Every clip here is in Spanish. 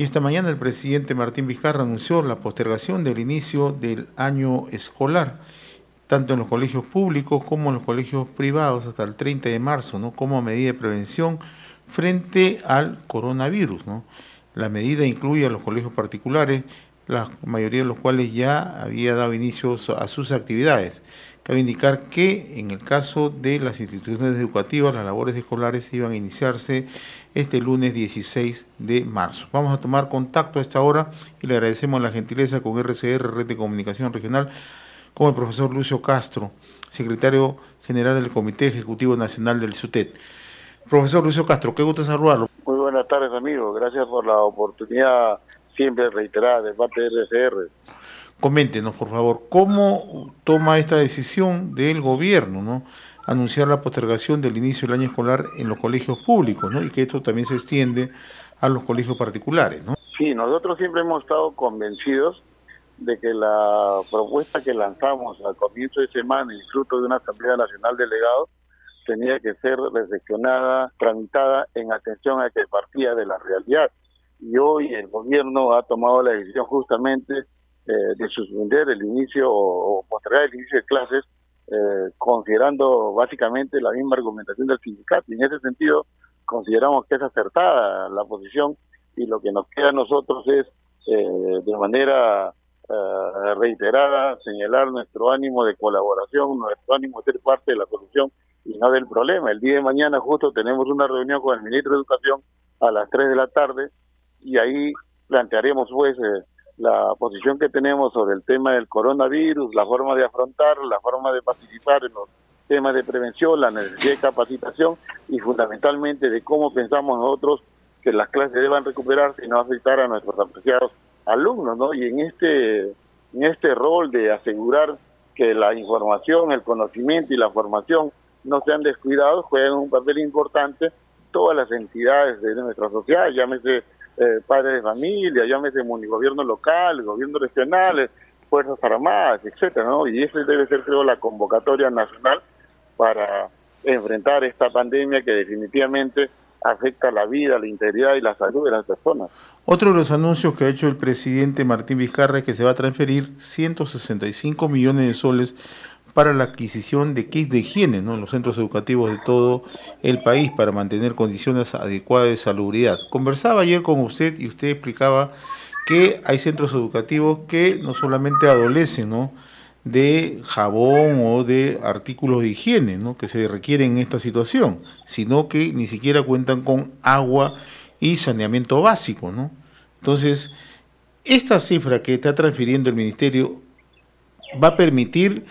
Y esta mañana el presidente Martín Vizcarra anunció la postergación del inicio del año escolar, tanto en los colegios públicos como en los colegios privados, hasta el 30 de marzo, ¿no? Como medida de prevención frente al coronavirus, ¿no? La medida incluye a los colegios particulares, la mayoría de los cuales ya había dado inicio a sus actividades. Cabe indicar que en el caso de las instituciones educativas, las labores escolares iban a iniciarse este lunes 16 de marzo. Vamos a tomar contacto a esta hora y le agradecemos la gentileza con RCR, Red de Comunicación Regional, con el profesor Lucio Castro, secretario general del Comité Ejecutivo Nacional del SUTET. Profesor Lucio Castro, qué gusto saludarlo. Muy buenas tardes, amigo. Gracias por la oportunidad siempre reiterada de parte de RCR. Coméntenos, por favor, ¿cómo toma esta decisión del gobierno, ¿no? Anunciar la postergación del inicio del año escolar en los colegios públicos, ¿no? Y que esto también se extiende a los colegios particulares, ¿no? Sí, nosotros siempre hemos estado convencidos de que la propuesta que lanzamos al comienzo de semana y fruto de una Asamblea Nacional de Delegados tenía que ser reflexionada, tramitada en atención a que partía de la realidad. Y hoy el gobierno ha tomado la decisión justamente de suspender el inicio o postergar el inicio de clases, considerando básicamente la misma argumentación del sindicato. Y en ese sentido consideramos que es acertada la posición y lo que nos queda a nosotros es de manera reiterada señalar nuestro ánimo de colaboración, nuestro ánimo de ser parte de la solución y no del problema. El día de mañana justo tenemos una reunión con el ministro de Educación a las 3 de la tarde y ahí plantearemos pues la posición que tenemos sobre el tema del coronavirus, la forma de afrontar, la forma de participar en los temas de prevención, la necesidad de capacitación y fundamentalmente de cómo pensamos nosotros que las clases deban recuperarse y no afectar a nuestros apreciados alumnos, ¿no? Y en este rol de asegurar que la información, el conocimiento y la formación no sean descuidados, juegan un papel importante todas las entidades de nuestra sociedad, llámese padres de familia, llámese gobierno local, gobierno regional, fuerzas armadas, etcétera, ¿no? Y esa debe ser, creo, la convocatoria nacional para enfrentar esta pandemia que definitivamente afecta la vida, la integridad y la salud de las personas. Otro de los anuncios que ha hecho el presidente Martín Vizcarra es que se va a transferir 165 millones de soles para la adquisición de kits de higiene, ¿no? En los centros educativos de todo el país para mantener condiciones adecuadas de salubridad. Conversaba ayer con usted y usted explicaba que hay centros educativos que no solamente adolecen, ¿no?, de jabón o de artículos de higiene, ¿no?, que se requieren en esta situación, sino que ni siquiera cuentan con agua y saneamiento básico, ¿no? Entonces, esta cifra que está transfiriendo el ministerio va a permitir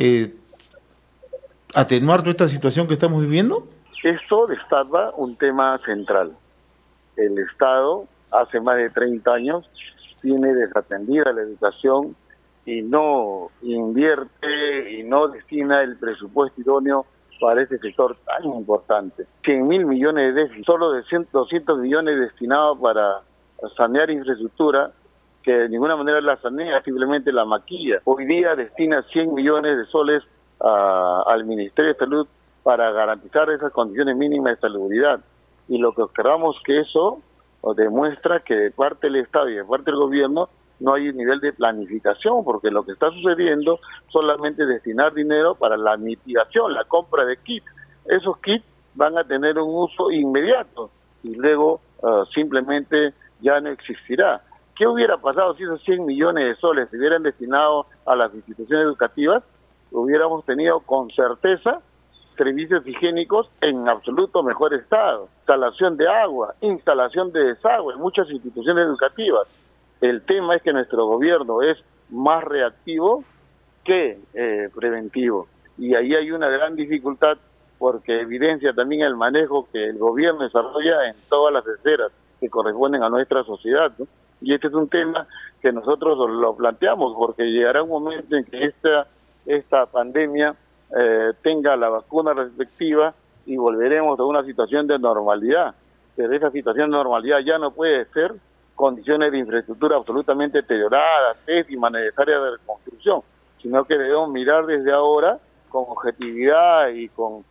atenuar toda esta situación que estamos viviendo. Esto destapa un tema central. El Estado hace más de 30 años tiene desatendida la educación y no invierte y no destina el presupuesto idóneo para este sector tan importante. 100.000 millones de déficit, solo de 200 millones destinados para sanear infraestructura, que de ninguna manera la sanea, simplemente la maquilla. Hoy día destina 100 millones de soles al Ministerio de Salud para garantizar esas condiciones mínimas de salubridad. Y lo que observamos que eso demuestra que de parte del Estado y de parte del gobierno no hay un nivel de planificación, porque lo que está sucediendo solamente destinar dinero para la mitigación, la compra de kits. Esos kits van a tener un uso inmediato y luego simplemente ya no existirá. ¿Qué hubiera pasado si esos 100 millones de soles se hubieran destinado a las instituciones educativas? Hubiéramos tenido con certeza servicios higiénicos en absoluto mejor estado, instalación de agua, instalación de desagüe en muchas instituciones educativas. El tema es que nuestro gobierno es más reactivo que preventivo. Y ahí hay una gran dificultad porque evidencia también el manejo que el gobierno desarrolla en todas las esferas que corresponden a nuestra sociedad, ¿no? Y este es un tema que nosotros lo planteamos porque llegará un momento en que esta pandemia tenga la vacuna respectiva y volveremos a una situación de normalidad. Pero esa situación de normalidad ya no puede ser condiciones de infraestructura absolutamente deterioradas, pésimas, necesarias de reconstrucción, sino que debemos mirar desde ahora con objetividad y con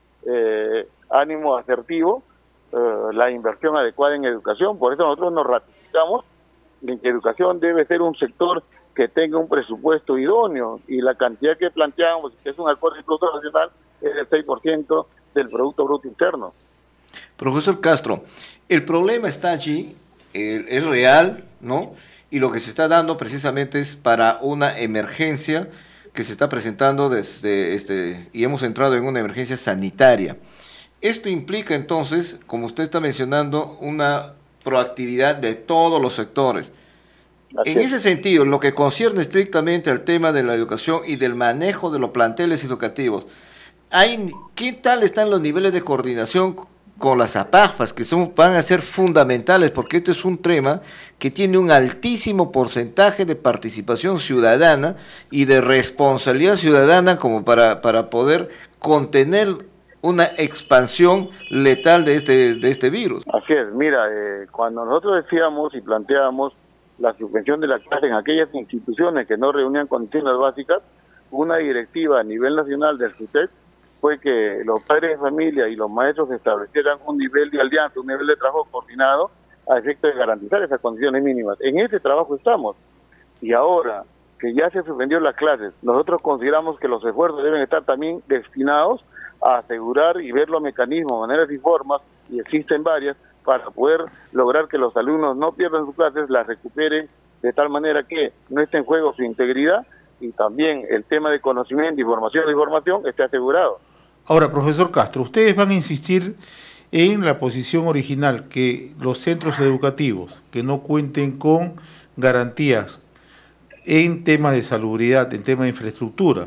ánimo asertivo la inversión adecuada en educación. Por eso nosotros nos ratificamos que educación debe ser un sector que tenga un presupuesto idóneo, y la cantidad que planteamos, que es un acuerdo incluso nacional, es el 6% del Producto Bruto Interno. Profesor Castro, el problema está allí, es real, ¿no? Y lo que se está dando precisamente es para una emergencia que se está presentando y hemos entrado en una emergencia sanitaria. Esto implica entonces, como usted está mencionando, una proactividad de todos los sectores. En ese sentido, en lo que concierne estrictamente al tema de la educación y del manejo de los planteles educativos, ¿qué tal están los niveles de coordinación con las APAJPAS, que van a ser fundamentales, porque este es un tema que tiene un altísimo porcentaje de participación ciudadana y de responsabilidad ciudadana como para poder contener una expansión letal de este virus? Así es, mira, cuando nosotros decíamos y planteábamos la suspensión de la clase en aquellas instituciones que no reunían condiciones básicas, una directiva a nivel nacional del SUTEC fue que los padres de familia y los maestros establecieran un nivel de alianza, un nivel de trabajo coordinado a efecto de garantizar esas condiciones mínimas. En ese trabajo estamos. Y ahora que ya se suspendió las clases, nosotros consideramos que los esfuerzos deben estar también destinados a asegurar y ver los mecanismos, maneras y formas, y existen varias, para poder lograr que los alumnos no pierdan sus clases, las recuperen de tal manera que no esté en juego su integridad, y también el tema de conocimiento, información esté asegurado. Ahora, profesor Castro, ustedes van a insistir en la posición original, que los centros educativos que no cuenten con garantías en temas de salubridad, en temas de infraestructura,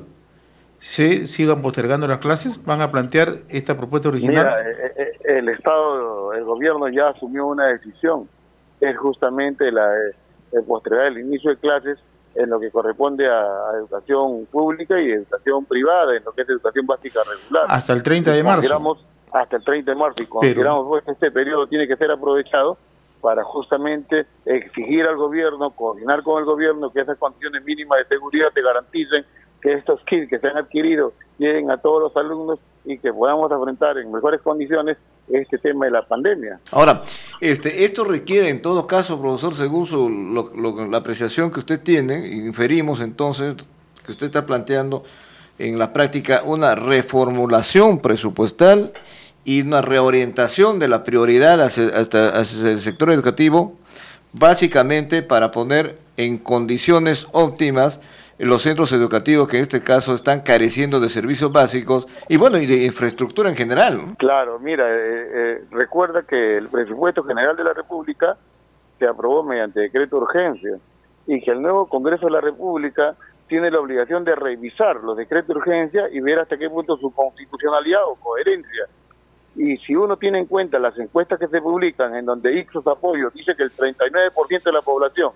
se sigan postergando las clases. ¿Van a plantear esta propuesta original? Mira, el Estado, el gobierno ya asumió una decisión, es justamente el postergar el inicio de clases en lo que corresponde a educación pública y educación privada, en lo que es educación básica regular. Hasta el 30 de marzo. Hasta el 30 de marzo, y consideramos pues, que este periodo tiene que ser aprovechado para justamente exigir al gobierno, coordinar con el gobierno, que esas condiciones mínimas de seguridad te garanticen que estos kits que se han adquirido lleguen a todos los alumnos y que podamos afrontar en mejores condiciones este tema de la pandemia. Ahora, esto requiere en todo caso, profesor, según la apreciación que usted tiene, inferimos entonces que usted está planteando en la práctica una reformulación presupuestal y una reorientación de la prioridad hacia el sector educativo, básicamente para poner en condiciones óptimas los centros educativos que en este caso están careciendo de servicios básicos y bueno, y de infraestructura en general, ¿no? Claro, mira, recuerda que el presupuesto general de la República se aprobó mediante decreto de urgencia, y que el nuevo Congreso de la República tiene la obligación de revisar los decretos de urgencia y ver hasta qué punto su constitucionalidad o coherencia. Y si uno tiene en cuenta las encuestas que se publican, en donde Ipsos Apoyo dice que el 39% de la población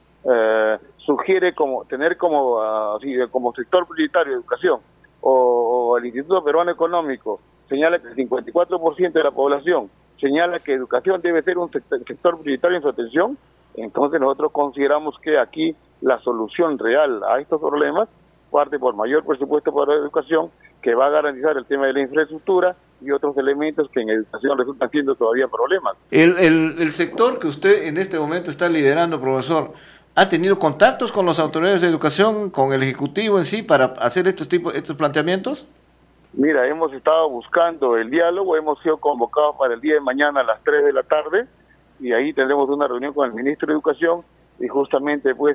sugiere tener como sector prioritario educación, o el Instituto Peruano Económico señala que el 54% de la población señala que educación debe ser un sector prioritario en su atención, entonces nosotros consideramos que aquí la solución real a estos problemas parte por mayor presupuesto para la educación, que va a garantizar el tema de la infraestructura y otros elementos que en educación resultan siendo todavía problemas. El sector que usted en este momento está liderando, profesor, ¿ha tenido contactos con las autoridades de educación, con el Ejecutivo en sí, para hacer estos planteamientos? Mira, hemos estado buscando el diálogo, hemos sido convocados para el día de mañana a las 3 de la tarde, y ahí tendremos una reunión con el Ministro de Educación, y justamente pues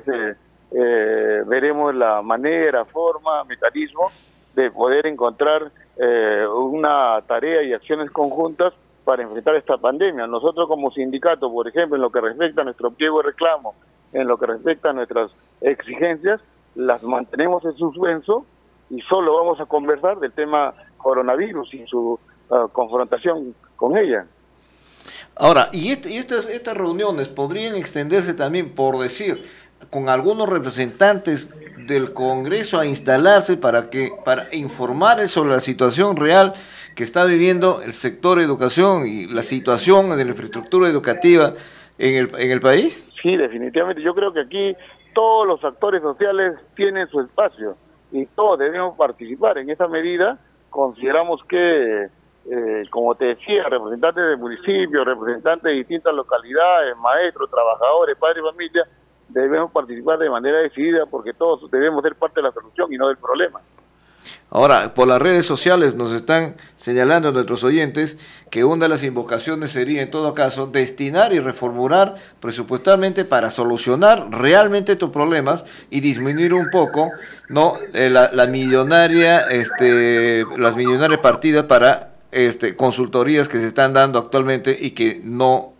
veremos la manera, forma, mecanismo de poder encontrar una tarea y acciones conjuntas para enfrentar esta pandemia. Nosotros como sindicato, por ejemplo, en lo que respecta a nuestro pliego de reclamo, en lo que respecta a nuestras exigencias, las mantenemos en suspenso y solo vamos a conversar del tema coronavirus y su confrontación con ella. Ahora, y estas reuniones podrían extenderse también, por decir, con algunos representantes del Congreso a instalarse para informar sobre la situación real que está viviendo el sector educación y la situación de la infraestructura educativa en el país. Sí, definitivamente. Yo creo que aquí todos los actores sociales tienen su espacio y todos debemos participar. En esa medida consideramos que, como te decía, representantes del municipio, representantes de distintas localidades, maestros, trabajadores, padres de familia, debemos participar de manera decidida porque todos debemos ser parte de la solución y no del problema. Ahora, por las redes sociales nos están señalando nuestros oyentes que una de las invocaciones sería, en todo caso, destinar y reformular presupuestalmente para solucionar realmente estos problemas y disminuir un poco, ¿no?, las millonarias partidas para consultorías que se están dando actualmente y que no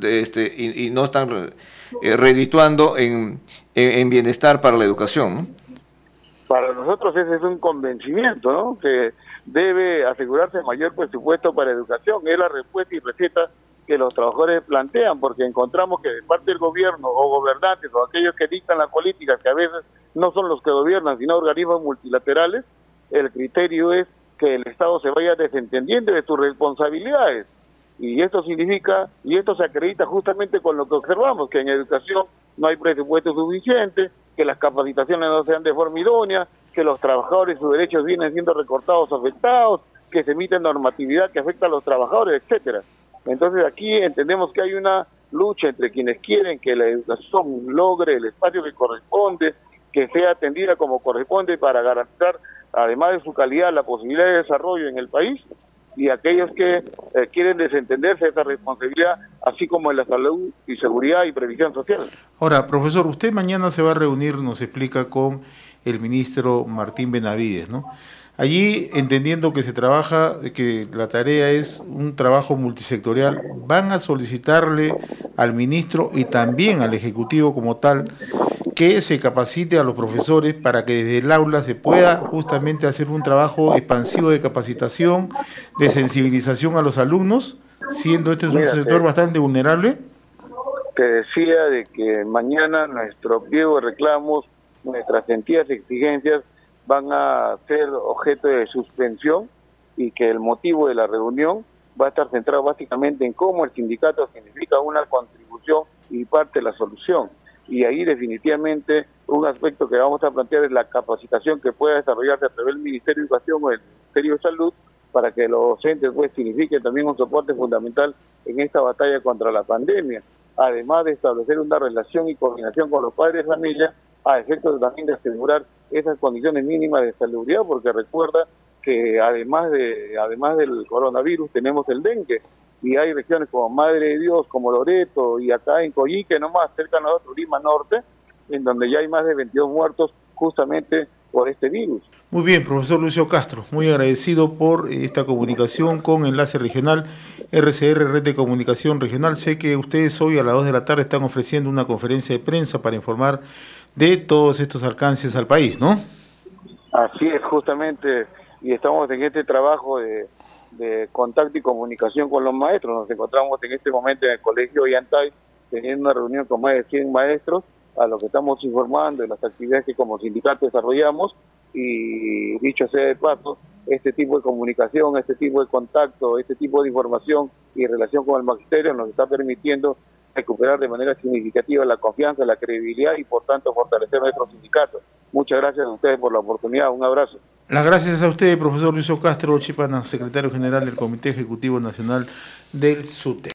no están redituando en bienestar para la educación, ¿no? Para nosotros ese es un convencimiento, ¿no?, que debe asegurarse mayor presupuesto para educación. Es la respuesta y receta que los trabajadores plantean, porque encontramos que de parte del gobierno o gobernantes o aquellos que dictan las políticas, que a veces no son los que gobiernan, sino organismos multilaterales, el criterio es que el Estado se vaya desentendiendo de sus responsabilidades. Y esto significa, y esto se acredita justamente con lo que observamos, que en educación no hay presupuesto suficiente, que las capacitaciones no se dan de forma idónea, que los trabajadores sus derechos vienen siendo recortados o afectados, que se emite normatividad que afecta a los trabajadores, etcétera. Entonces aquí entendemos que hay una lucha entre quienes quieren que la educación logre el espacio que corresponde, que sea atendida como corresponde para garantizar, además de su calidad, la posibilidad de desarrollo en el país, y aquellos que quieren desentenderse de esa responsabilidad, así como en la salud y seguridad y previsión social. Ahora, profesor, usted mañana se va a reunir, nos explica, con el ministro Martín Benavides, ¿no? Allí, entendiendo que se trabaja, que la tarea es un trabajo multisectorial, van a solicitarle al ministro y también al Ejecutivo como tal que se capacite a los profesores para que desde el aula se pueda justamente hacer un trabajo expansivo de capacitación, de sensibilización a los alumnos, siendo este un sector bastante vulnerable. Te decía de que mañana nuestro pliego de reclamos, nuestras sentidas exigencias van a ser objeto de suspensión y que el motivo de la reunión va a estar centrado básicamente en cómo el sindicato significa una contribución y parte de la solución. Y ahí definitivamente un aspecto que vamos a plantear es la capacitación que pueda desarrollarse a través del Ministerio de Educación o del Ministerio de Salud para que los docentes pues signifiquen también un soporte fundamental en esta batalla contra la pandemia, además de establecer una relación y coordinación con los padres de familia a efectos también de asegurar esas condiciones mínimas de salubridad, porque recuerda que además del coronavirus tenemos el dengue, y hay regiones como Madre de Dios, como Loreto, y acá en Coyique nomás, cerca de nosotros, Lima Norte, en donde ya hay más de 22 muertos justamente por este virus. Muy bien, profesor Lucio Castro, muy agradecido por esta comunicación con Enlace Regional, RCR, Red de Comunicación Regional. Sé que ustedes hoy a las 2 de la tarde están ofreciendo una conferencia de prensa para informar de todos estos alcances al país, ¿no? Así es, justamente, y estamos en este trabajo de contacto y comunicación con los maestros. Nos encontramos en este momento en el Colegio Ollantay teniendo una reunión con más de 100 maestros, a lo que estamos informando de las actividades que como sindicato desarrollamos, y dicho sea de paso, este tipo de comunicación, este tipo de contacto, este tipo de información y relación con el magisterio nos está permitiendo recuperar de manera significativa la confianza, la credibilidad y por tanto fortalecer nuestro sindicato. Muchas gracias a ustedes por la oportunidad, un abrazo. Las gracias a usted, profesor Lucio Castro Chipana, secretario general del Comité Ejecutivo Nacional del SUTE.